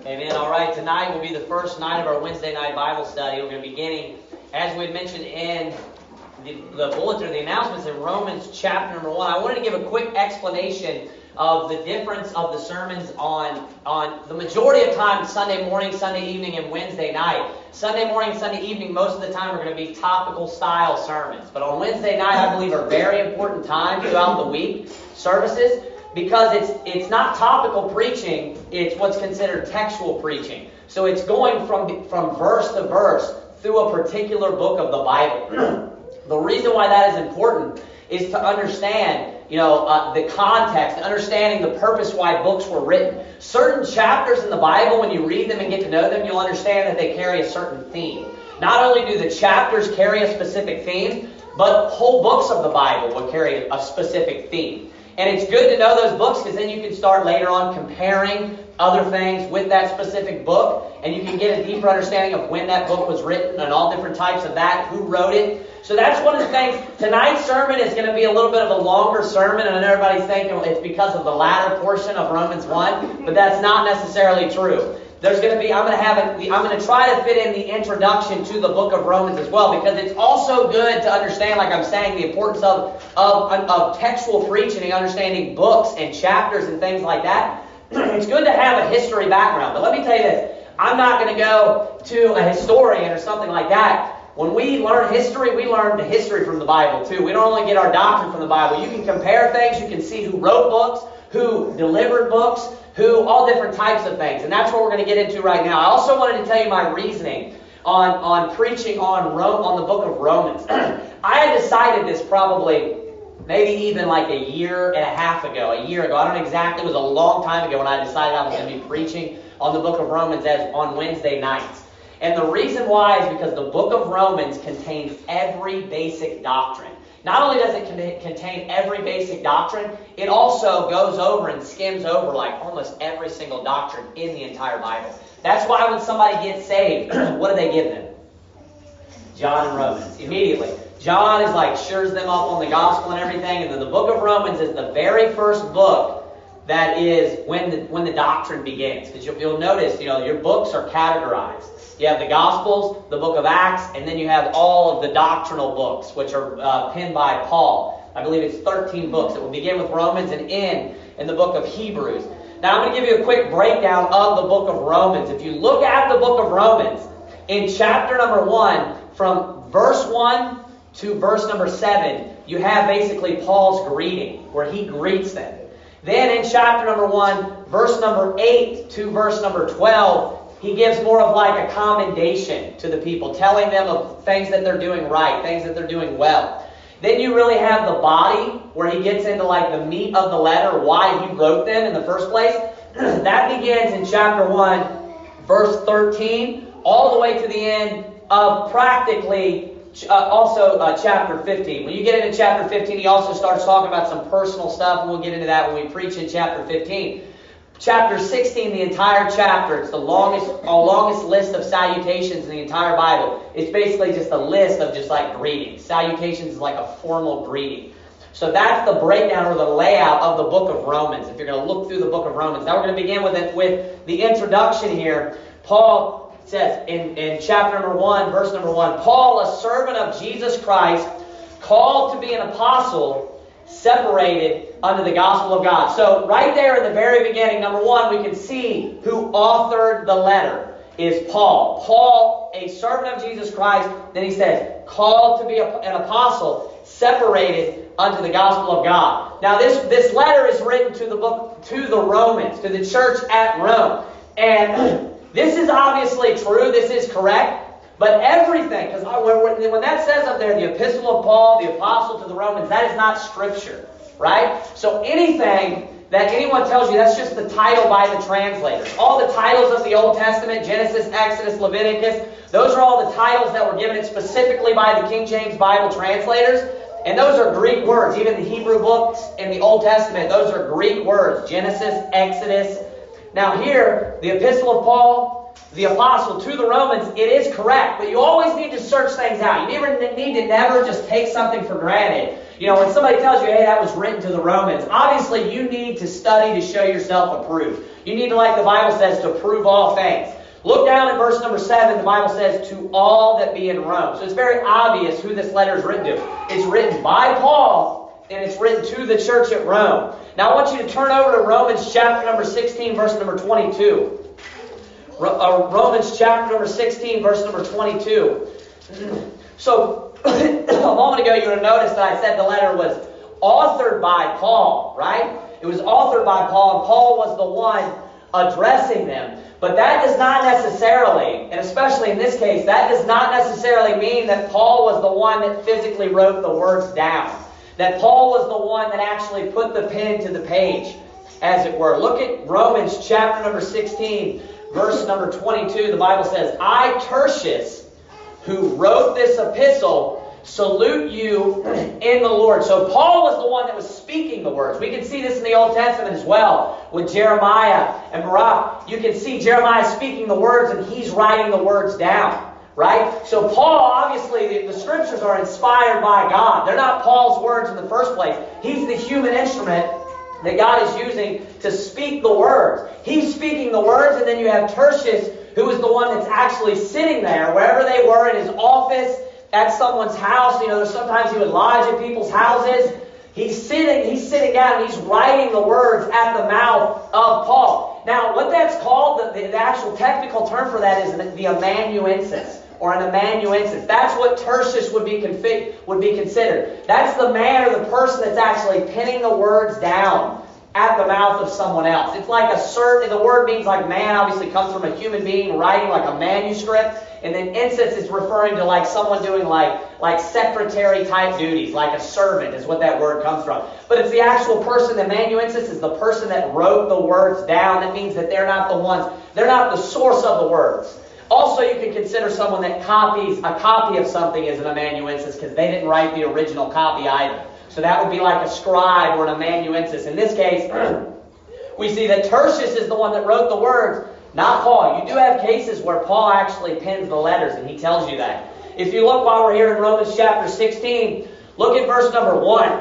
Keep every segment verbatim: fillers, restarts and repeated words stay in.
Amen. All right, tonight will be the first night of our Wednesday night Bible study. We're going to be beginning, as we had mentioned in the, the bulletin or the announcements, in Romans chapter number one. I wanted to give a quick explanation of the difference of the sermons on, on the majority of time, Sunday morning, Sunday evening, and Wednesday night. Sunday morning and Sunday evening, most of the time, are going to be topical style sermons. But on Wednesday night, I believe, are very important times throughout the week, services. Because it's it's not topical preaching, it's what's considered textual preaching. So it's going from from verse to verse through a particular book of the Bible. The reason why that is important is to understand, you know, uh, the context, understanding the purpose why books were written. Certain chapters in the Bible, when you read them and get to know them, you'll understand that they carry a certain theme. Not only do the chapters carry a specific theme, but whole books of the Bible will carry a specific theme. And it's good to know those books because then you can start later on comparing other things with that specific book. And you can get a deeper understanding of when that book was written and all different types of that, who wrote it. So that's one of the things. Tonight's sermon is going to be a little bit of a longer sermon. And I know everybody's thinking well, it's because of the latter portion of Romans one. But that's not necessarily true. There's going to be, I'm going to have, a, I'm going to try to fit in the introduction to the book of Romans as well, because it's also good to understand, like I'm saying, the importance of, of, of textual preaching and understanding books and chapters and things like that. It's good to have a history background. But let me tell you this, I'm not going to go to a historian or something like that. When we learn history, we learn the history from the Bible too. We don't only get our doctrine from the Bible. You can compare things, you can see who wrote books, who delivered books, who, all different types of things. And that's what we're going to get into right now. I also wanted to tell you my reasoning on, on preaching on Rome, on the book of Romans. I had decided this probably maybe even like a year and a half ago, a year ago. I don't know exactly. It was a long time ago when I decided I was going to be preaching on the book of Romans as on Wednesday nights. And the reason why is because the book of Romans contains every basic doctrine. Not only does it contain every basic doctrine, it also goes over and skims over like almost every single doctrine in the entire Bible. That's why when somebody gets saved, what do they give them? John and Romans. Immediately. John is like, shores them up on the gospel and everything, and then the book of Romans is the very first book that is when the, when the doctrine begins. Because you'll, you'll notice, you know, your books are categorized. You have the Gospels, the book of Acts, and then you have all of the doctrinal books, which are uh, penned by Paul. I believe it's thirteen books. It will begin with Romans and end in the book of Hebrews. Now, I'm going to give you a quick breakdown of the book of Romans. If you look at the book of Romans, in chapter number one, from verse one to verse number seven, you have basically Paul's greeting, where he greets them. Then in chapter number one, verse number eight to verse number twelve, he gives more of like a commendation to the people, telling them of things that they're doing right, things that they're doing well. Then you really have the body, where he gets into like the meat of the letter, why he wrote them in the first place. That begins in chapter one, verse thirteen, all the way to the end of practically uh, also uh, chapter fifteen. When you get into chapter fifteen, he also starts talking about some personal stuff, and we'll get into that when we preach in chapter fifteen. Chapter sixteen, the entire chapter, it's the longest, uh, longest list of salutations in the entire Bible. It's basically just a list of just like greetings. Salutations is like a formal greeting. So that's the breakdown or the layout of the book of Romans. If you're going to look through the book of Romans. Now we're going to begin with it with the introduction here. Paul says in, in chapter number one, verse number one, Paul, a servant of Jesus Christ, called to be an apostle, separated unto the gospel of God. So right there in the very beginning, number one, we can see who authored the letter is Paul. Paul, a servant of Jesus Christ, then he says, called to be a, an apostle, separated unto the gospel of God. Now this, this letter is written to the book, to the Romans, to the church at Rome. And this is obviously true, this is correct. But everything, because when, when that says up there, the epistle of Paul, the apostle to the Romans, that is not scripture, right? So anything that anyone tells you, that's just the title by the translators. All the titles of the Old Testament, Genesis, Exodus, Leviticus, those are all the titles that were given it specifically by the King James Bible translators. And those are Greek words. Even the Hebrew books in the Old Testament, those are Greek words. Genesis, Exodus. Now here, the epistle of Paul, the apostle to the Romans, it is correct, but you always need to search things out. You never need to never just take something for granted. You know, when somebody tells you, hey, that was written to the Romans, obviously you need to study to show yourself approved. You need to, like the Bible says, to prove all things. Look down at verse number seven. The Bible says, to all that be in Rome. So it's very obvious who this letter is written to. It's written by Paul, and it's written to the church at Rome. Now I want you to turn over to Romans chapter number sixteen, verse number twenty-two. Romans chapter number sixteen, verse number twenty-two. So, a moment ago you would have noticed that I said the letter was authored by Paul, right? It was authored by Paul, and Paul was the one addressing them. But that does not necessarily, and especially in this case, that does not necessarily mean that Paul was the one that physically wrote the words down. That Paul was the one that actually put the pen to the page, as it were. Look at Romans chapter number sixteen, verse number twenty-two. The Bible says, I, Tertius, who wrote this epistle, salute you in the Lord. So Paul was the one that was speaking the words. We can see this in the Old Testament as well with Jeremiah and Baruch. You can see Jeremiah speaking the words and he's writing the words down. Right? So Paul, obviously, the, the scriptures are inspired by God. They're not Paul's words in the first place. He's the human instrument that God is using to speak the words. He's speaking the words, and then you have Tertius, who is the one that's actually sitting there, wherever they were, in his office, at someone's house. You know, there's sometimes he would lodge in people's houses. He's sitting, he's sitting down, and he's writing the words at the mouth of Paul. Now, what that's called, the, the, the actual technical term for that is the, the amanuensis, or an amanuensis. That's what Tertius would be config, would be considered. That's the man or the person that's actually penning the words down at the mouth of someone else. It's like a certain, the word means like man, obviously comes from a human being writing like a manuscript. And then instance is referring to like someone doing like, like secretary type duties, like a servant is what that word comes from. But it's the actual person, the amanuensis is the person that wrote the words down. That means that they're not the ones, they're not the source of the words. Also, you can consider someone that copies a copy of something as an amanuensis because they didn't write the original copy either. So that would be like a scribe or an amanuensis. In this case, we see that Tertius is the one that wrote the words, not Paul. You do have cases where Paul actually pens the letters, and he tells you that. If you look while we're here in Romans chapter sixteen, look at verse number one.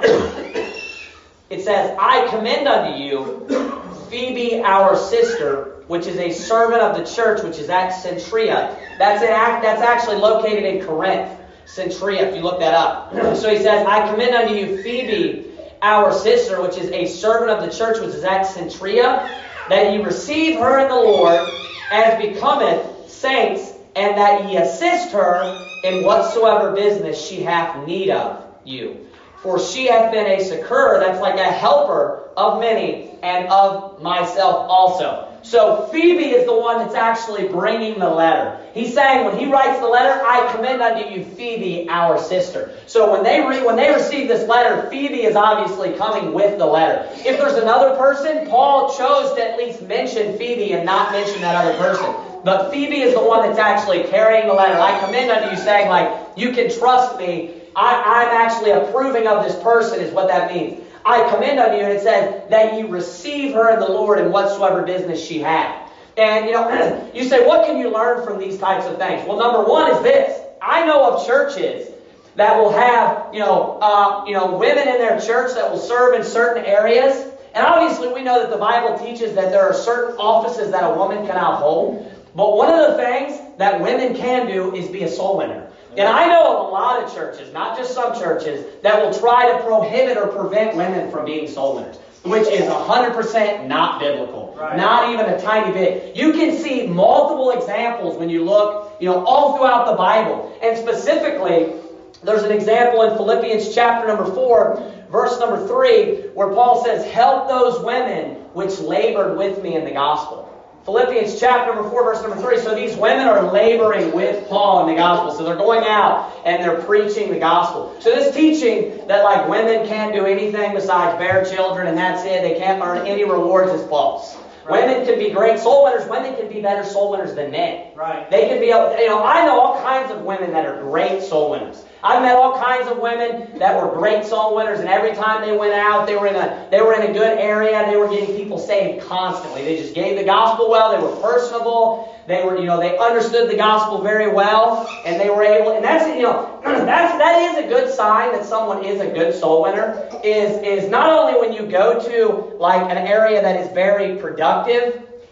It says, I commend unto you Phoebe, our sister, which is a servant of the church, which is at Centria. That's an act, that's actually located in Corinth. Centria, if you look that up. So he says, I commend unto you Phoebe, our sister, which is a servant of the church, which is at Centria, that ye receive her in the Lord, as becometh saints, and that ye assist her in whatsoever business she hath need of you. For she hath been a succour, that's like a helper of many, and of myself also. So Phoebe is the one that's actually bringing the letter. He's saying when he writes the letter, I commend unto you Phoebe, our sister. So when they re- when they receive this letter, Phoebe is obviously coming with the letter. If there's another person, Paul chose to at least mention Phoebe and not mention that other person. But Phoebe is the one that's actually carrying the letter. I commend unto you, saying like, you can trust me. I, I'm actually approving of this person is what that means. I commend unto you, and it says that ye receive her in the Lord in whatsoever business she had. And, you know, you say, what can you learn from these types of things? Well, number one is this. I know of churches that will have, you know, uh, you know, women in their church that will serve in certain areas. And obviously we know that the Bible teaches that there are certain offices that a woman cannot hold. But one of the things that women can do is be a soul winner. And I know of a lot of churches, not just some churches, that will try to prohibit or prevent women from being soul winners, which is one hundred percent not biblical. Right. Not even a tiny bit. You can see multiple examples when you look, you know, all throughout the Bible. And specifically, there's an example in Philippians chapter number four, verse number three, where Paul says, help those women which labored with me in the gospel. Philippians chapter number four, verse number three. So these women are laboring with Paul in the gospel. So they're going out and they're preaching the gospel. So this teaching that like women can't do anything besides bear children and that's it, they can't earn any rewards is false. Right. Women can be great soul winners. Women can be better soul winners than men. Right. They can be, you know, I know all kinds of women that are great soul winners. I've met all kinds of women that were great soul winners, and every time they went out, they were in a they were in a good area. They were getting people saved constantly. They just gave the gospel well. They were personable. They were, you know, they understood the gospel very well, and they were able. And that's, you know, that's that is a good sign that someone is a good soul winner. Is is not only when you go to like an area that is very productive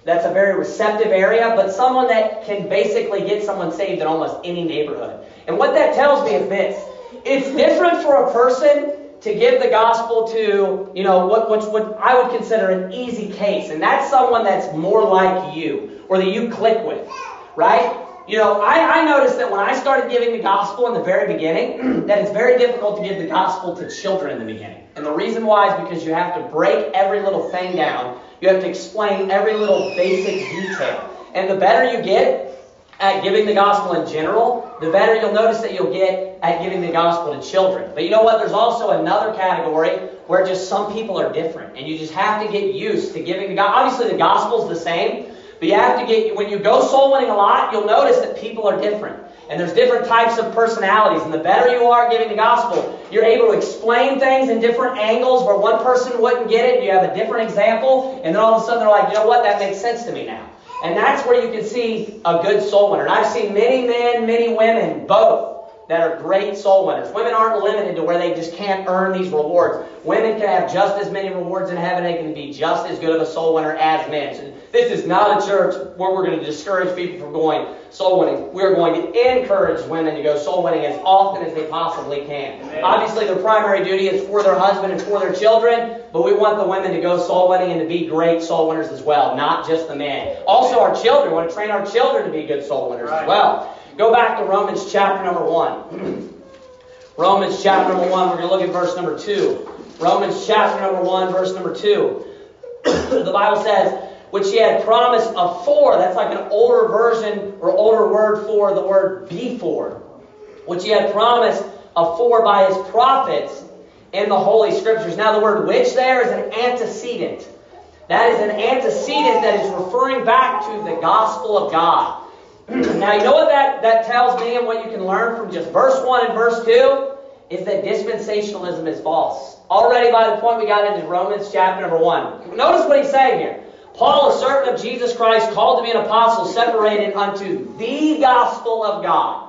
that's a very receptive area, but someone that can basically get someone saved in almost any neighborhood. And what that tells me is this. It's different for a person to give the gospel to, you know, what, what, what I would consider an easy case. And that's someone that's more like you, or that you click with, right? You know, I, I noticed that when I started giving the gospel in the very beginning, that it's very difficult to give the gospel to children in the beginning. And the reason why is because you have to break every little thing down. You have to explain every little basic detail. And the better you get at giving the gospel in general, the better you'll notice that you'll get at giving the gospel to children. But you know what? There's also another category where just some people are different. And you just have to get used to giving the gospel. Obviously, the gospel's the same. But you have to get, when you go soul winning a lot, you'll notice that people are different. And there's different types of personalities. And the better you are giving the gospel, you're able to explain things in different angles where one person wouldn't get it. You have a different example. And then all of a sudden they're like, you know what? That makes sense to me now. And that's where you can see a good soul winner. And I've seen many men, many women, both, that are great soul winners. Women aren't limited to where they just can't earn these rewards. Women can have just as many rewards in heaven. They can be just as good of a soul winner as men. So this is not a church where we're going to discourage people from going soul winning. We're going to encourage women to go soul winning as often as they possibly can. Amen. Obviously, their primary duty is for their husband and for their children, but we want the women to go soul winning and to be great soul winners as well, not just the men. Also, our children. We want to train our children to be good soul winners right. as well. Go back to Romans chapter number one. Romans chapter number one, we're going to look at verse number two. Romans chapter number one, verse number two. The Bible says, which he had promised afore. That's like an older version or older word for the word before. Which he had promised afore by his prophets in the Holy Scriptures. Now the word which there is an antecedent. That is an antecedent that is referring back to the gospel of God. Now, you know what that, that tells me and what you can learn from just verse one and verse two? Is that dispensationalism is false. Already by the point we got into Romans chapter number one. Notice what he's saying here. Paul, a servant of Jesus Christ, called to be an apostle, separated unto the gospel of God.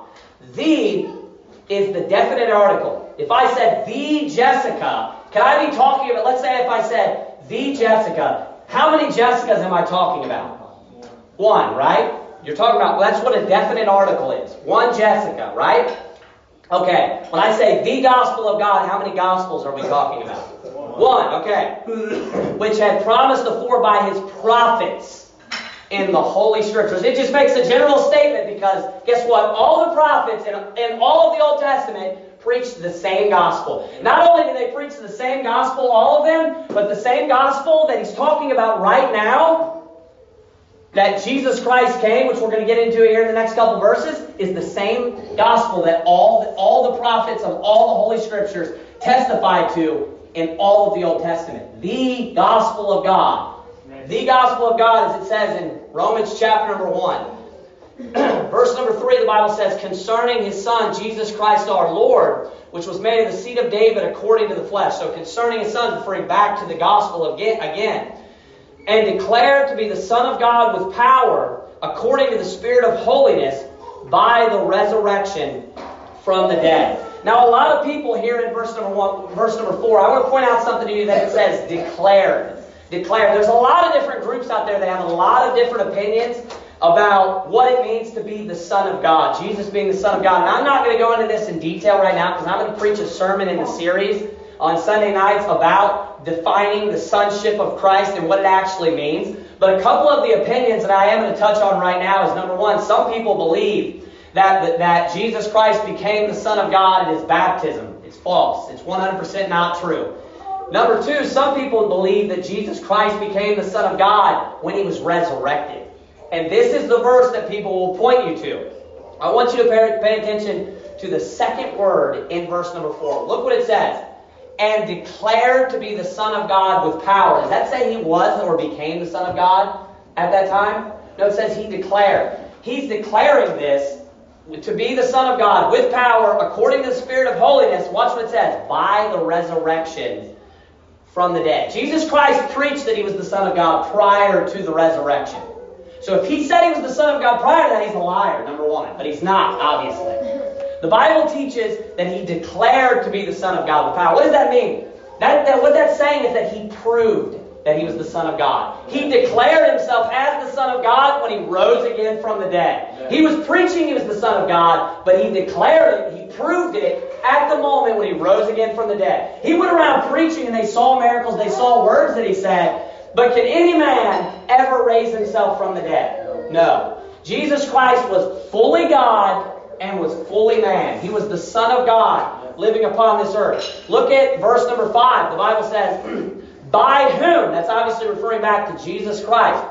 The is the definite article. If I said the Jessica, can I be talking about, let's say if I said the Jessica, how many Jessicas am I talking about? One, right? You're talking about, well, that's what a definite article is. One Jessica, right? Okay, when I say the gospel of God, how many gospels are we talking about? One, okay. Which had promised afore by his prophets in the Holy Scriptures. It just makes a general statement because, guess what? All the prophets in, in all of the Old Testament preached the same gospel. Not only did they preach the same gospel, all of them, but the same gospel that he's talking about right now, that Jesus Christ came, which we're going to get into here in the next couple verses, is the same gospel that all the, all the prophets of all the Holy Scriptures testified to in all of the Old Testament. The gospel of God. Amen. The gospel of God, as it says in Romans chapter number one. Verse number three, the Bible says, concerning his Son, Jesus Christ our Lord, which was made of the seed of David according to the flesh. So concerning his Son, referring back to the gospel again, again. And declared to be the Son of God with power, according to the Spirit of holiness, by the resurrection from the dead. Now, a lot of people here in verse number one, verse number four, I want to point out something to you that it says declared. Declared. There's a lot of different groups out there that have a lot of different opinions about what it means to be the Son of God. Jesus being the Son of God. And I'm not going to go into this in detail right now because I'm going to preach a sermon in the series on Sunday nights about defining the sonship of Christ and what it actually means. But a couple of the opinions that I am going to touch on right now is, number one, some people believe that, that, that Jesus Christ became the Son of God at his baptism. It's false. It's one hundred percent not true. Number two, some people believe that Jesus Christ became the Son of God when he was resurrected. And this is the verse that people will point you to. I want you to pay, pay attention to the second word in verse number four. Look what it says. And declared to be the Son of God with power. Does that say he was or became the Son of God at that time? No, it says he declared. He's declaring this to be the Son of God with power according to the Spirit of holiness. Watch what it says. By the resurrection from the dead. Jesus Christ preached that he was the Son of God prior to the resurrection. So if he said he was the Son of God prior to that, he's a liar, number one. But he's not, obviously. The Bible teaches that he declared to be the Son of God with power. What does that mean? That, that, what that's saying is that he proved that he was the Son of God. He declared himself as the Son of God when he rose again from the dead. He was preaching he was the Son of God, but he declared it, he proved it at the moment when he rose again from the dead. He went around preaching and they saw miracles, they saw words that he said, but can any man ever raise himself from the dead? No. Jesus Christ was fully God and was fully man. He was the Son of God living upon this earth. Look at verse number five. The Bible says, by whom, that's obviously referring back to Jesus Christ,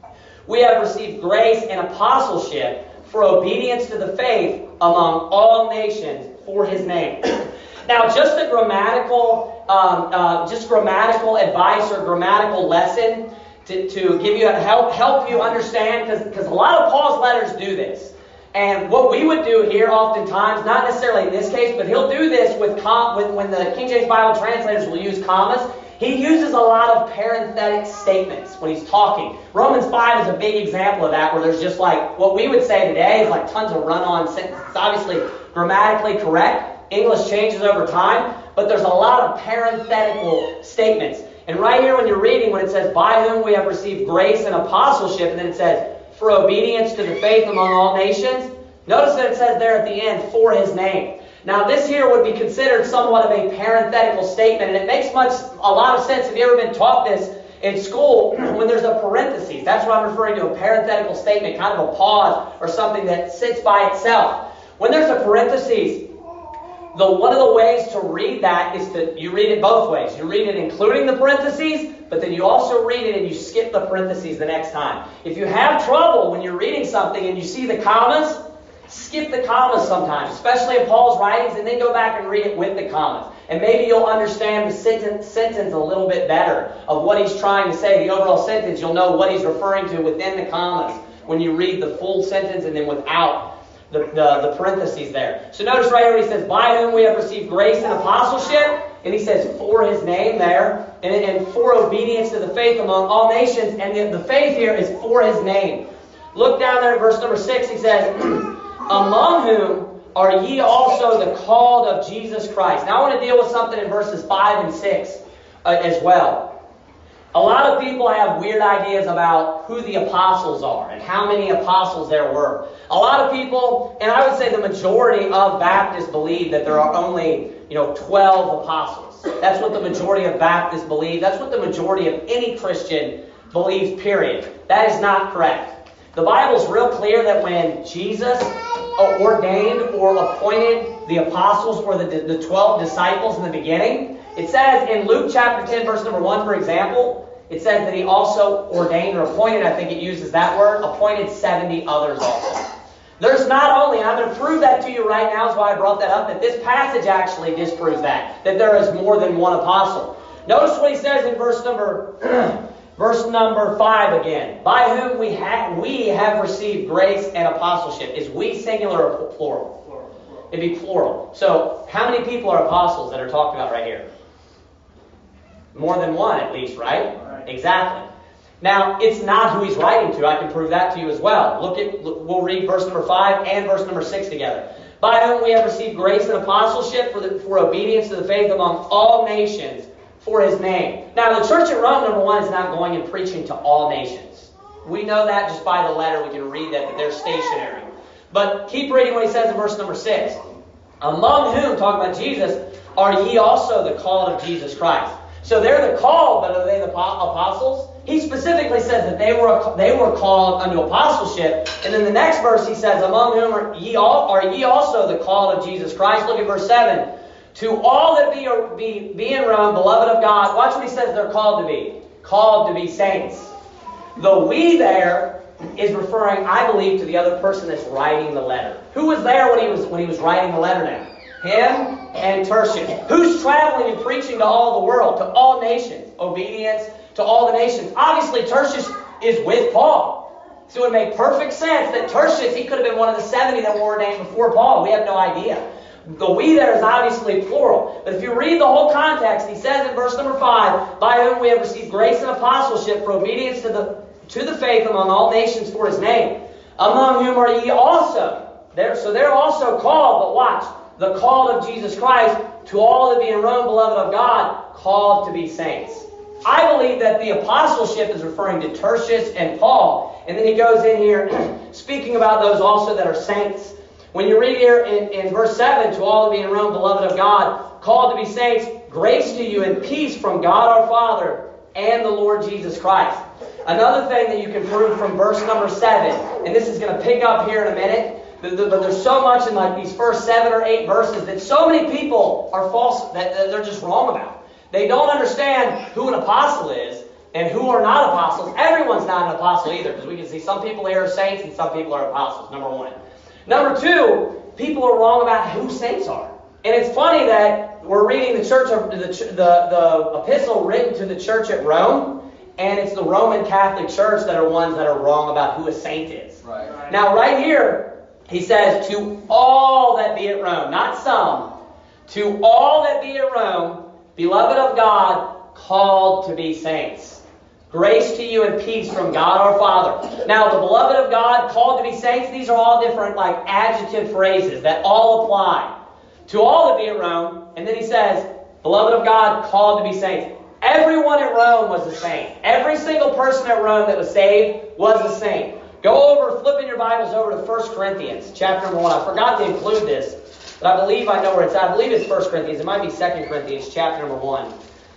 we have received grace and apostleship for obedience to the faith among all nations for his name. Now, just a grammatical, um, uh, just grammatical advice or grammatical lesson to, to give you help help you understand, because because a lot of Paul's letters do this. And what we would do here oftentimes, not necessarily in this case, but he'll do this with, com- with when the King James Bible translators will use commas. He uses a lot of parenthetic statements when he's talking. Romans five is a big example of that, where there's just like, what we would say today is like tons of run-on sentences. It's obviously grammatically correct. English changes over time, but there's a lot of parenthetical statements. And right here when you're reading, when it says, by whom we have received grace and apostleship, and then it says, for obedience to the faith among all nations, notice that it says there at the end, for his name. Now this here would be considered somewhat of a parenthetical statement, and it makes much a lot of sense. Have you ever been taught this in school when there's a parenthesis? That's what I'm referring to, a parenthetical statement, kind of a pause or something that sits by itself. When there's a parenthesis, the one of the ways to read that is to, you read it both ways. You read it including the parentheses, but then you also read it and you skip the parentheses the next time. If you have trouble when you're reading something and you see the commas, skip the commas sometimes, especially in Paul's writings, and then go back and read it with the commas. And maybe you'll understand the sentence, sentence a little bit better of what he's trying to say. The overall sentence, you'll know what he's referring to within the commas when you read the full sentence and then without the, the, the parentheses there. So notice right here he says, by whom we have received grace and apostleship, and he says, for his name there, and, and for obedience to the faith among all nations, and the, the faith here is for his name. Look down there at verse number six, he says, among whom are ye also the called of Jesus Christ. Now I want to deal with something in verses five and six uh, as well. A lot of people have weird ideas about who the apostles are and how many apostles there were. A lot of people, and I would say the majority of Baptists believe that there are only, you know, twelve apostles. That's what the majority of Baptists believe. That's what the majority of any Christian believes, period. That is not correct. The Bible's real clear that when Jesus ordained or appointed the apostles or the, the twelve disciples in the beginning, it says in Luke chapter ten, verse number one, for example, it says that he also ordained or appointed, I think it uses that word, appointed seventy others also. There's not only, and I'm going to prove that to you right now, that's why I brought that up, that this passage actually disproves that, that there is more than one apostle. Notice what he says in verse number verse number five again. By whom we have we have received grace and apostleship. Is we singular or plural? Plural. It'd be plural. So how many people are apostles that are talked about right here? More than one at least, right? Right. Exactly. Now, it's not who he's writing to. I can prove that to you as well. Look at, look, we'll read verse number five and verse number six together. By whom we have received grace and apostleship for, the, for obedience to the faith among all nations for his name. Now, the church at Rome, number one, is not going and preaching to all nations. We know that just by the letter. We can read that, that they're stationary. But keep reading what he says in verse number six. Among whom, talking about Jesus, are ye also the called of Jesus Christ. So they're the called, but are they the apostles? He specifically says that they were they were called unto apostleship. And then the next verse he says, among whom are ye, all, are ye also the called of Jesus Christ? Look at verse seven. To all that be, be, be in Rome, beloved of God. Watch what he says they're called to be. Called to be saints. The we there is referring, I believe, to the other person that's writing the letter. Who was there when he was when he was writing the letter now? Him and Tertius. Who's traveling and preaching to all the world, to all nations? Obedience to all the nations. Obviously, Tertius is with Paul. So it would make perfect sense that Tertius, he could have been one of the seventy that were ordained before Paul. We have no idea. The we there is obviously plural. But if you read the whole context, he says in verse number five, by whom we have received grace and apostleship for obedience to the to the faith among all nations for his name. Among whom are ye also. They're, so they're also called, but watch. The called of Jesus Christ, to all that be in Rome, beloved of God, called to be saints. I believe that the apostleship is referring to Tertius and Paul. And then he goes in here speaking about those also that are saints. When you read here in, in verse seven, to all that be in Rome, beloved of God, called to be saints, grace to you and peace from God our Father and the Lord Jesus Christ. Another thing that you can prove from verse number seven, and this is going to pick up here in a minute, but there's so much in like these first seven or eight verses that so many people are false, that they're just wrong about. They don't understand who an apostle is and who are not apostles. Everyone's not an apostle either, because we can see some people here are saints and some people are apostles, number one. Number two, people are wrong about who saints are. And it's funny that we're reading the church of the, the, the epistle written to the church at Rome, and it's the Roman Catholic Church that are ones that are wrong about who a saint is. Right. Right. Now, right here, he says, to all that be at Rome, not some, to all that be at Rome, beloved of God, called to be saints. Grace to you and peace from God our Father. Now, the beloved of God, called to be saints, these are all different like adjective phrases that all apply. To all that be at Rome, and then he says, beloved of God, called to be saints. Everyone at Rome was a saint. Every single person at Rome that was saved was a saint. Go over, flip in your Bibles over to First Corinthians, chapter number one. I forgot to include this, but I believe I know where it's at. I believe it's First Corinthians. It might be Second Corinthians, chapter number one.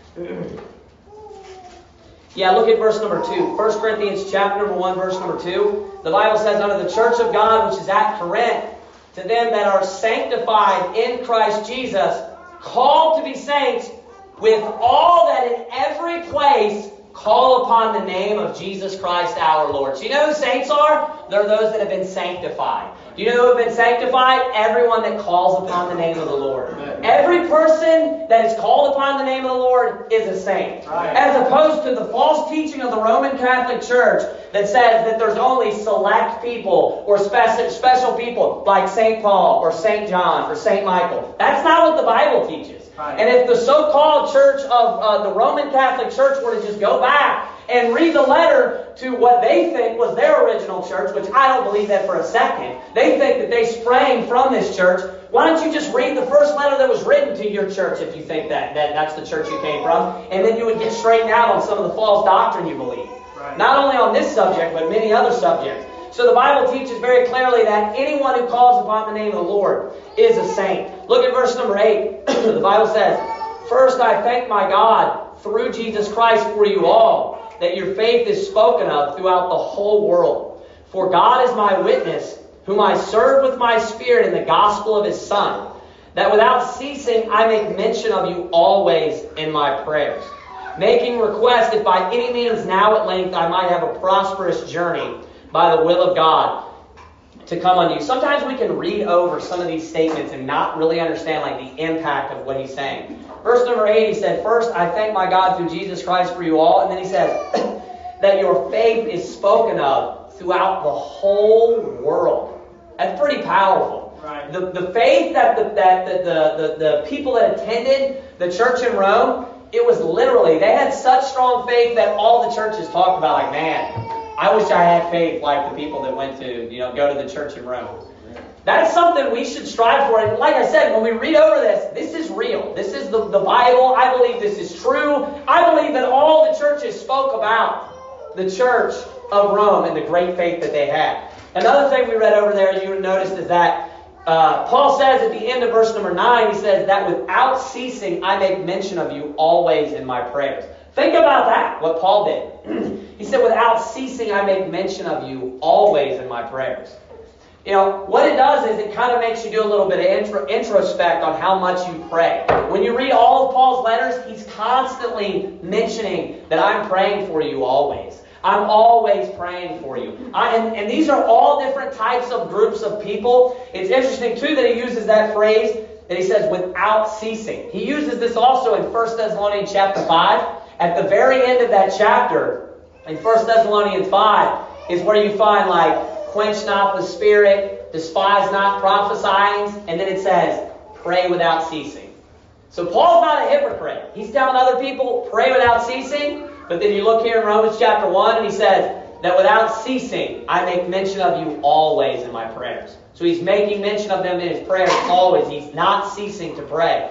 Yeah, look at verse number two. First Corinthians, chapter number one, verse number two. The Bible says, unto the church of God which is at Corinth, to them that are sanctified in Christ Jesus, called to be saints, with all that in every place call upon the name of Jesus Christ our Lord. So you know who saints are? They're those that have been sanctified. Do you know who have been sanctified? Everyone that calls upon the name of the Lord. Every person that is called upon the name of the Lord is a saint. Right. As opposed to the false teaching of the Roman Catholic Church that says that there's only select people or special, special people like Saint Paul or Saint John or Saint Michael. That's not what the Bible teaches. Right. And if the so-called church of uh, the Roman Catholic Church were to just go back and read the letter to what they think was their original church, which I don't believe that for a second. They think that they sprang from this church. Why don't you just read the first letter that was written to your church if you think that, that that's the church you came from, and then you would get straightened out on some of the false doctrine you believe. Right. Not only on this subject, but many other subjects. So the Bible teaches very clearly that anyone who calls upon the name of the Lord is a saint. Look at verse number eight. The Bible says, first I thank my God through Jesus Christ for you all, that your faith is spoken of throughout the whole world. For God is my witness, whom I serve with my spirit in the gospel of his Son, that without ceasing I make mention of you always in my prayers, making request if by any means now at length I might have a prosperous journey by the will of God to come on you. Sometimes we can read over some of these statements and not really understand like the impact of what he's saying. Verse number eight, he said, first I thank my God through Jesus Christ for you all. And then he says that your faith is spoken of throughout the whole world. That's pretty powerful. Right. The, the faith that, the, that the, the, the, the people that attended the church in Rome, it was literally, they had such strong faith that all the churches talked about like, man, I wish I had faith like the people that went to, you know, go to the church in Rome. That's something we should strive for. And like I said, when we read over this, this is real. This is the, the Bible. I believe this is true. I believe that all the churches spoke about the church of Rome and the great faith that they had. Another thing we read over there, you noticed, is that uh, Paul says at the end of verse number nine, he says that without ceasing I make mention of you always in my prayers. Think about that, what Paul did. He said, without ceasing I make mention of you always in my prayers. You know, what it does is it kind of makes you do a little bit of intro, introspect on how much you pray. When you read all of Paul's letters, he's constantly mentioning that I'm praying for you always. I'm always praying for you. I, and, and these are all different types of groups of people. It's interesting, too, that he uses that phrase that he says, without ceasing. He uses this also in First Thessalonians chapter five. At the very end of that chapter, in First Thessalonians five, is where you find like, quench not the spirit, despise not prophesying, and then it says, pray without ceasing. So Paul's not a hypocrite. He's telling other people, pray without ceasing, but then you look here in Romans chapter one, and he says, that without ceasing, I make mention of you always in my prayers. So he's making mention of them in his prayers always. He's not ceasing to pray.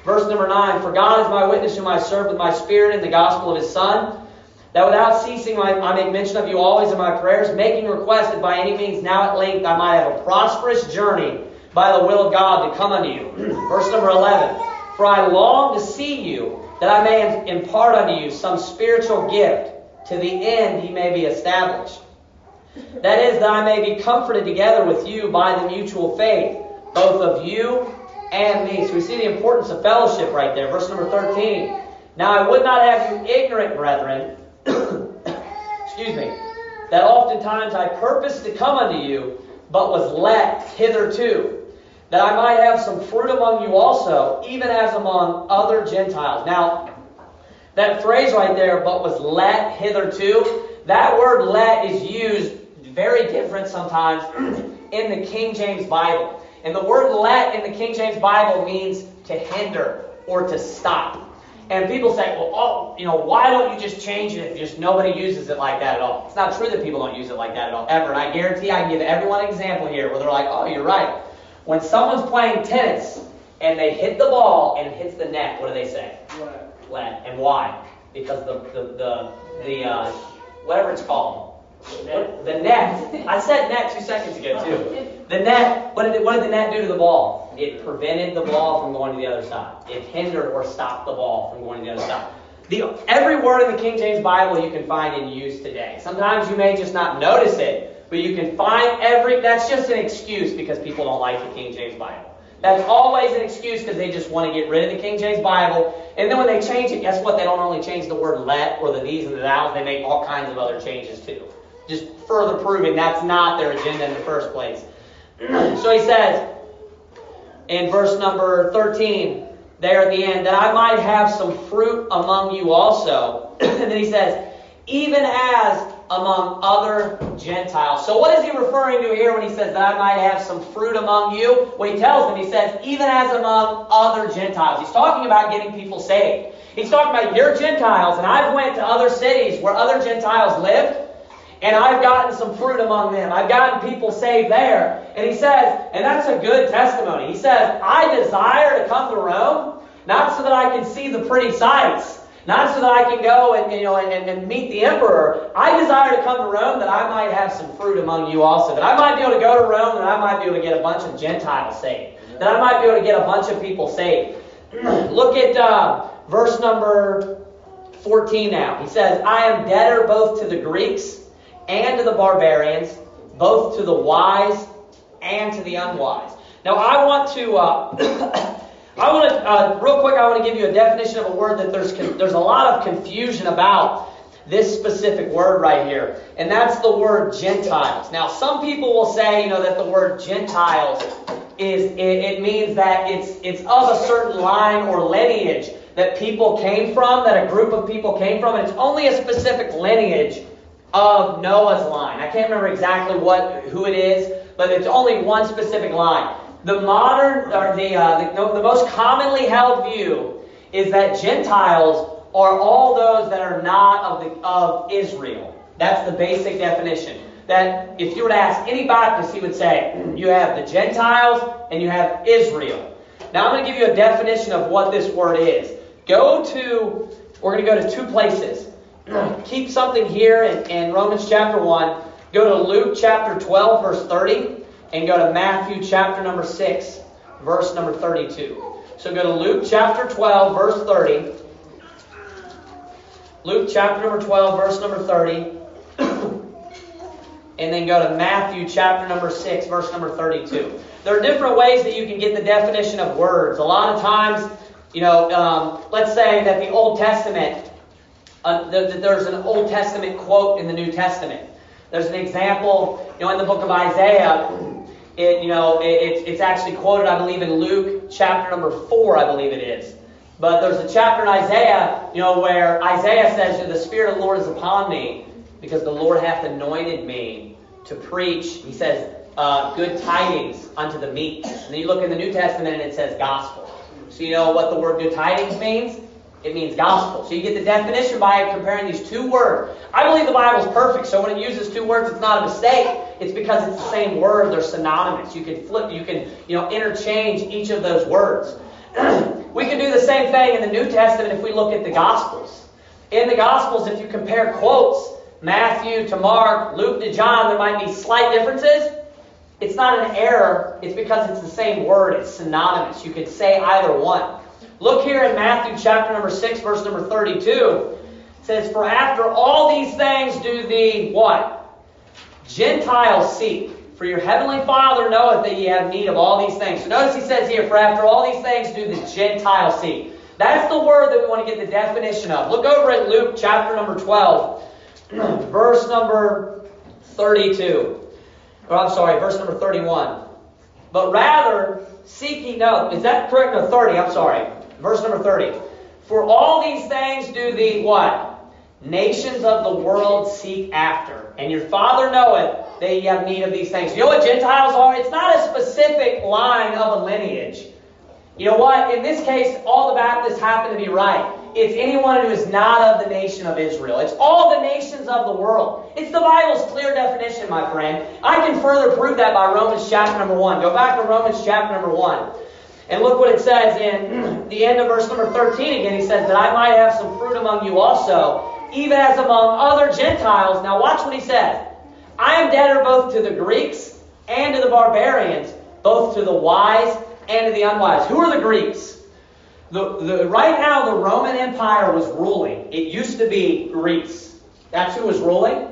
Verse number nine, for God is my witness whom I serve with my spirit in the gospel of his Son, that without ceasing I, I make mention of you always in my prayers, making request that by any means now at length I might have a prosperous journey by the will of God to come unto you. Verse number eleven, for I long to see you, that I may impart unto you some spiritual gift, to the end ye may be established. That is, that I may be comforted together with you by the mutual faith, both of you and me. So we see the importance of fellowship right there. Verse number thirteen. Now I would not have you ignorant, brethren, excuse me, that oftentimes I purposed to come unto you, but was let hitherto, that I might have some fruit among you also, even as among other Gentiles. Now, that phrase right there, but was let hitherto, that word let is used very different sometimes in the King James Bible. And the word let in the King James Bible means to hinder or to stop. And people say, well, oh, you know, why don't you just change it if just nobody uses it like that at all? It's not true that people don't use it like that at all, ever. And I guarantee I can give everyone an example here where they're like, oh, you're right. When someone's playing tennis and they hit the ball and it hits the net, what do they say? Let. Let. And why? Because the, the, the, the uh, whatever it's called. Net. The net. I said net two seconds ago, too. The net, what did, it, what did the net do to the ball? It prevented the ball from going to the other side. It hindered or stopped the ball from going to the other side. The, every word in the King James Bible you can find in use today. Sometimes you may just not notice it, but you can find every... That's just an excuse because people don't like the King James Bible. That's always an excuse because they just want to get rid of the King James Bible. And then when they change it, guess what? They don't only change the word let or the these and the thous. They make all kinds of other changes too. Just further proving that's not their agenda in the first place. So he says in verse number thirteen, there at the end, that I might have some fruit among you also. And then he says, even as among other Gentiles. So what is he referring to here when he says that I might have some fruit among you? Well, he tells them, he says, even as among other Gentiles. He's talking about getting people saved. He's talking about you're Gentiles, and I've went to other cities where other Gentiles lived, and I've gotten some fruit among them. I've gotten people saved there. And he says, and that's a good testimony. He says, I desire to come to Rome, not so that I can see the pretty sights, not so that I can go and, you know, and, and meet the emperor. I desire to come to Rome that I might have some fruit among you also. That I might be able to go to Rome, that I might be able to get a bunch of Gentiles saved. That I might be able to get a bunch of people saved. Look at uh, verse number fourteen now. He says, I am debtor both to the Greeks and to the barbarians, both to the wise and to the unwise. Now I want to... Uh, I want to, uh, real quick, I want to give you a definition of a word that there's con- there's a lot of confusion about this specific word right here, and that's the word Gentiles. Now, some people will say, you know, that the word Gentiles is it, it means that it's it's of a certain line or lineage that people came from, that a group of people came from, and it's only a specific lineage of Noah's line. I can't remember exactly what who it is, but it's only one specific line. The modern, or the, uh, the the most commonly held view is that Gentiles are all those that are not of the of Israel. That's the basic definition. That if you were to ask any Baptist, he would say, you have the Gentiles and you have Israel. Now I'm going to give you a definition of what this word is. Go to, we're going to go to two places. Keep something here in, in Romans chapter one. Go to Luke chapter twelve, verse thirty. And go to Matthew chapter number six, verse number thirty-two. So go to Luke chapter twelve, verse thirty. Luke chapter number twelve, verse number thirty. And then go to Matthew chapter number six, verse number thirty-two. There are different ways that you can get the definition of words. A lot of times, you know, um, let's say that the Old Testament, uh, th- there's an Old Testament quote in the New Testament. There's an example, you know, in the book of Isaiah. It, you know, it, it's, it's actually quoted, I believe, in Luke chapter number four, I believe it is. But there's a chapter in Isaiah, you know, where Isaiah says, the Spirit of the Lord is upon me, because the Lord hath anointed me to preach, he says, uh, good tidings unto the meek. And then you look in the New Testament and it says gospel. So you know what the word good tidings means? It means gospel. So you get the definition by comparing these two words. I believe the Bible's perfect, so when it uses two words, it's not a mistake. It's because it's the same word. They're synonymous. You can flip, you can, you know, interchange each of those words. We can do the same thing in the New Testament if we look at the Gospels. In the Gospels, if you compare quotes, Matthew to Mark, Luke to John, there might be slight differences. It's not an error. It's because it's the same word. It's synonymous. You could say either one. Look here in Matthew chapter number six, verse number thirty-two. It says, "For after all these things do the," what? "Gentiles seek. For your heavenly Father knoweth that ye have need of all these things." So notice he says here, "For after all these things do the Gentiles seek." That's the word that we want to get the definition of. Look over at Luke chapter number twelve, verse number thirty-two. Or I'm sorry, verse number thirty-one. "But rather seek ye no." Is that correct? No, thirty. I'm sorry. Verse number thirty. "For all these things do the," what? "Nations of the world seek after. And your Father knoweth that ye have need of these things." You know what Gentiles are? It's not a specific line of a lineage. You know what? In this case, all the Baptists happen to be right. It's anyone who is not of the nation of Israel. It's all the nations of the world. It's the Bible's clear definition, my friend. I can further prove that by Romans chapter number one. Go back to Romans chapter number one. And look what it says in the end of verse number thirteen again. He says, "That I might have some fruit among you also, even as among other Gentiles." Now watch what he says. "I am debtor both to the Greeks and to the barbarians, both to the wise and to the unwise." Who are the Greeks? The, the, right now, the Roman Empire was ruling. It used to be Greece. That's who was ruling.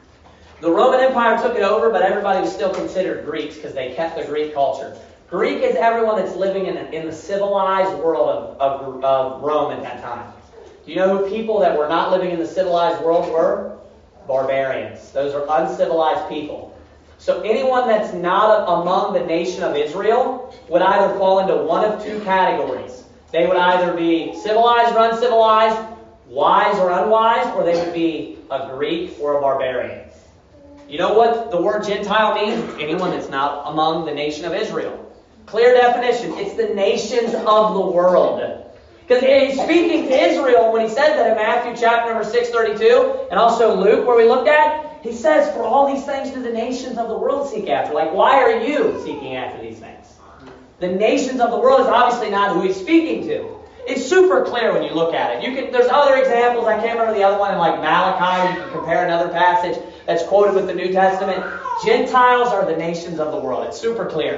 The Roman Empire took it over, but everybody was still considered Greeks because they kept the Greek culture. Greek is everyone that's living in, in the civilized world of, of, of Rome at that time. Do you know who people that were not living in the civilized world were? Barbarians. Those are uncivilized people. So anyone that's not among the nation of Israel would either fall into one of two categories. They would either be civilized or uncivilized, wise or unwise, or they would be a Greek or a barbarian. You know what the word Gentile means? Anyone that's not among the nation of Israel. Clear definition. It's the nations of the world. Because he's speaking to Israel when he says that in Matthew chapter number six thirty-two, and also Luke where we looked at. He says, "For all these things do the nations of the world seek after." Like, why are you seeking after these things? The nations of the world is obviously not who he's speaking to. It's super clear when you look at it. You can. There's other examples. I can't remember the other one in like Malachi. You can compare another passage that's quoted with the New Testament. Gentiles are the nations of the world. It's super clear.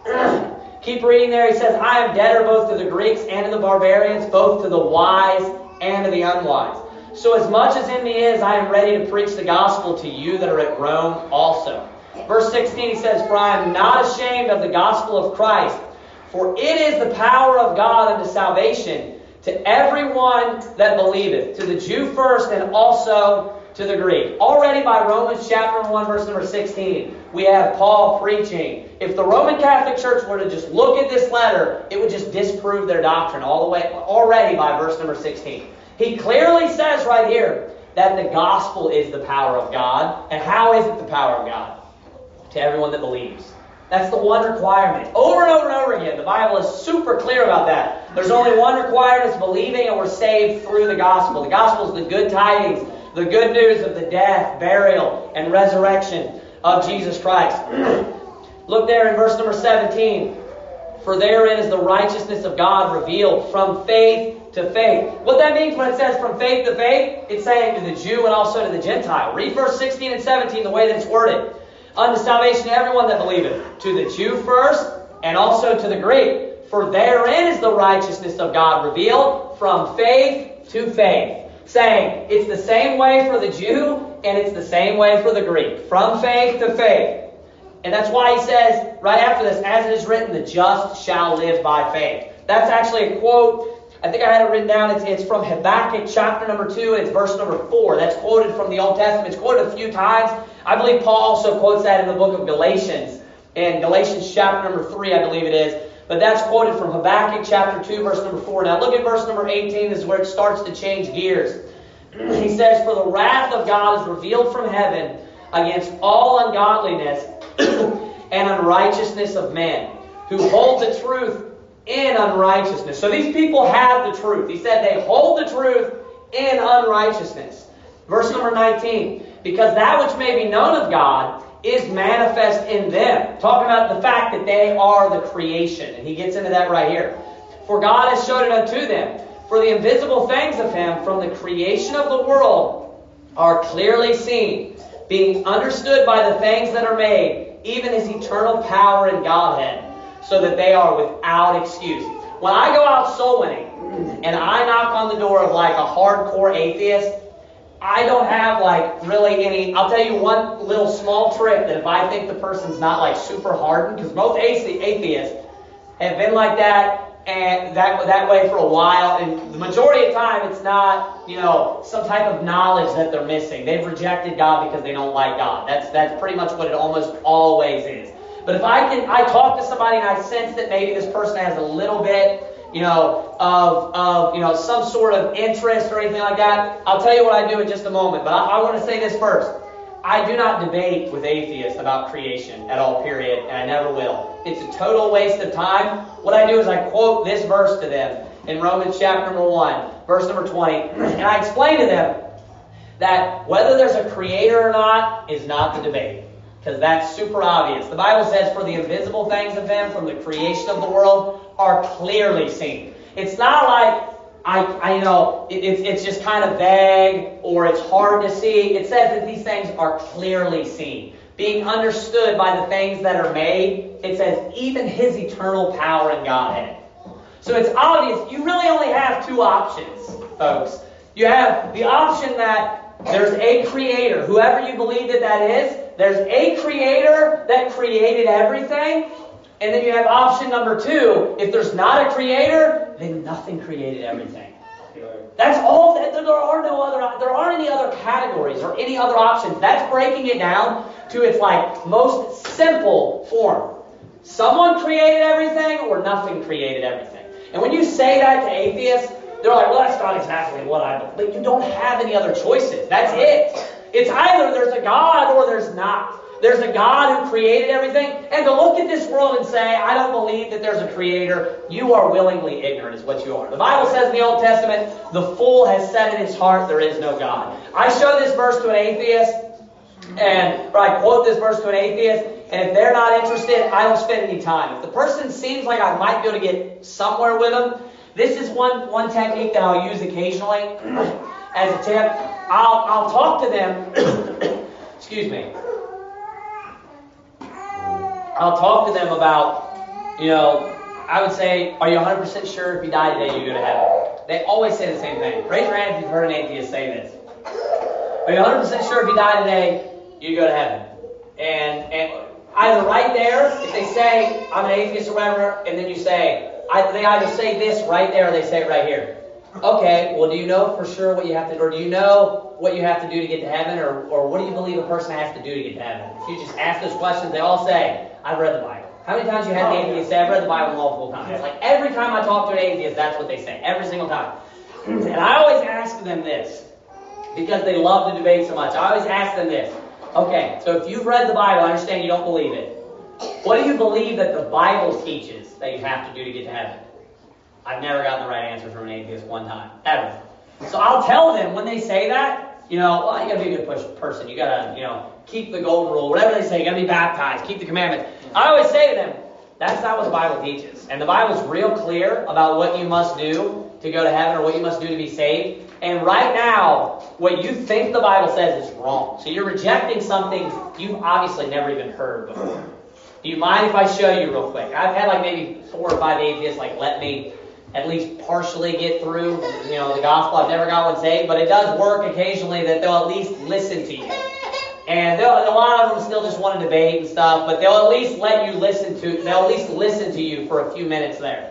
Keep reading there. He says, "I am debtor both to the Greeks and to the barbarians, both to the wise and to the unwise. So as much as in me is, I am ready to preach the gospel to you that are at Rome also." Verse sixteen, he says, "For I am not ashamed of the gospel of Christ, for it is the power of God unto salvation to everyone that believeth, to the Jew first and also to the Greek." Already by Romans chapter one, verse number sixteen, we have Paul preaching. If the Roman Catholic Church were to just look at this letter, it would just disprove their doctrine all the way, already by verse number sixteen. He clearly says right here that the gospel is the power of God. And how is it the power of God? To everyone that believes. That's the one requirement. Over and over and over again, the Bible is super clear about that. There's only one requirement, it's believing, and we're saved through the gospel. The gospel is the good tidings, the good news of the death, burial, and resurrection of Jesus Christ. Look there in verse number seventeen. "For therein is the righteousness of God revealed from faith to faith." What that means when it says from faith to faith, it's saying to the Jew and also to the Gentile. Read verse sixteen and seventeen the way that it's worded. "Unto salvation to everyone that believeth, to the Jew first, and also to the Greek. For therein is the righteousness of God revealed from faith to faith." Saying, it's the same way for the Jew, and it's the same way for the Greek. From faith to faith. And that's why he says, right after this, "As it is written, the just shall live by faith." That's actually a quote. I think I had it written down. It's, it's from Habakkuk chapter number two, and it's verse number four. That's quoted from the Old Testament. It's quoted a few times. I believe Paul also quotes that in the book of Galatians. In Galatians chapter number three, I believe it is. But that's quoted from Habakkuk chapter two, verse number four. Now look at verse number eighteen. This is where it starts to change gears. He says, "For the wrath of God is revealed from heaven against all ungodliness and unrighteousness of men, who hold the truth in unrighteousness." So these people have the truth. He said they hold the truth in unrighteousness. Verse number nineteen. "Because that which may be known of God is manifest in them." Talking about the fact that they are the creation. And he gets into that right here. For God has showed it unto them. For the invisible things of him from the creation of the world are clearly seen, being understood by the things that are made, even his eternal power and Godhead, so that they are without excuse. When I go out soul winning, and I knock on the door of like a hardcore atheist, I don't have like really any, I'll tell you one little small trick that if I think the person's not like super hardened, because most atheists have been like that, and that that way for a while, and the majority of the time it's not, you know, some type of knowledge that they're missing. They've rejected God because they don't like God. That's that's pretty much what it almost always is. But if I can, I talk to somebody and I sense that maybe this person has a little bit, you know, of of you know some sort of interest or anything like that, I'll tell you what I do in just a moment. But I, I want to say this first. I do not debate with atheists about creation at all, period, and I never will. It's a total waste of time. What I do is I quote this verse to them in Romans chapter number one, verse number twenty, and I explain to them that whether there's a creator or not is not the debate, because that's super obvious. The Bible says, for the invisible things of him from the creation of the world are clearly seen. It's not like I, I you know, it, it's, it's just kind of vague or it's hard to see. It says that these things are clearly seen, being understood by the things that are made. It says even his eternal power and Godhead. So it's obvious. You really only have two options, folks. You have the option that there's a creator, whoever you believe that that is. There's a creator that created everything. And then you have option number two. If there's not a creator, then nothing created everything. That's all. There are no other. There aren't any other categories or any other options. That's breaking it down to its like most simple form. Someone created everything, or nothing created everything. And when you say that to atheists, they're like, "Well, that's not exactly what I believe." But you don't have any other choices. That's it. It's either there's a God or there's not. There's a God who created everything. And to look at this world and say, I don't believe that there's a creator, you are willingly ignorant is what you are. The Bible says in the Old Testament, the fool has said in his heart, there is no God. I show this verse to an atheist, and or I quote this verse to an atheist, and if they're not interested, I don't spend any time. If the person seems like I might be able to get somewhere with them, this is one, one technique that I'll use occasionally as a tip. I'll, I'll talk to them, excuse me, I'll talk to them about, you know, I would say, are you one hundred percent sure if you die today you go to heaven? They always say the same thing. Raise your hand if you've heard an atheist say this. Are you one hundred percent sure if you die today you go to heaven? And and either right there, if they say, I'm an atheist or whatever, and then you say, I, they either say this right there or they say it right here. Okay, well, do you know for sure what you have to do, or do you know what you have to do to get to heaven, or, or what do you believe a person has to do to get to heaven? If you just ask those questions, they all say, I've read the Bible. How many times you had an atheist say, I've read the Bible multiple times? Like every time I talk to an atheist, that's what they say. Every single time. And I always ask them this, because they love to debate so much. I always ask them this. Okay, so if you've read the Bible, I understand you don't believe it. What do you believe that the Bible teaches that you have to do to get to heaven? I've never gotten the right answer from an atheist one time, ever. So I'll tell them when they say that, you know, well, you gotta be a good push person. You gotta, you know, keep the golden rule, whatever they say. You gotta be baptized, keep the commandments. I always say to them, that's not what the Bible teaches. And the Bible's real clear about what you must do to go to heaven or what you must do to be saved. And right now, what you think the Bible says is wrong. So you're rejecting something you've obviously never even heard before. Do you mind if I show you real quick? I've had like maybe four or five atheists like let me at least partially get through, you know, the gospel. I've never got one saved, but it does work occasionally that they'll at least listen to you. And a lot of them still just want to debate and stuff, but they'll at least let you listen to, they'll at least listen to you for a few minutes there.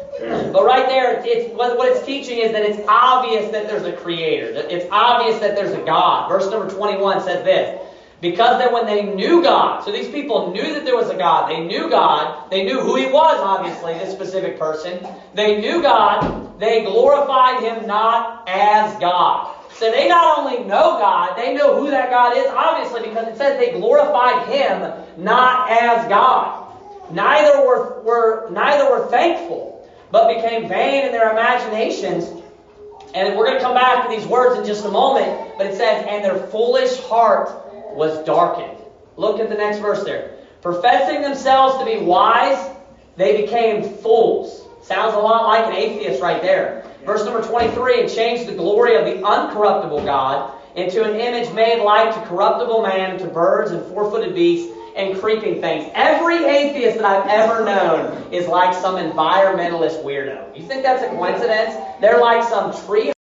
But right there, it's, what, what it's teaching is that it's obvious that there's a creator. It's obvious that there's a God. Verse number twenty-one says this, because that when they knew God, so these people knew that there was a God, they knew God, they knew who He was, obviously, this specific person. They knew God, they glorified Him not as God. So they not only know God, they know who that God is, obviously, because it says they glorified Him not as God. Neither were, were, neither were thankful, but became vain in their imaginations. And we're going to come back to these words in just a moment, but it says, and their foolish heart was darkened. Look at the next verse there. Professing themselves to be wise, they became fools Sounds a lot like an atheist right there. Verse number twenty-three, and changed the glory of the uncorruptible God into an image made like to corruptible man, to birds and four-footed beasts and creeping things. Every atheist that I've ever known is like some environmentalist weirdo. You think that's a coincidence? They're like some tree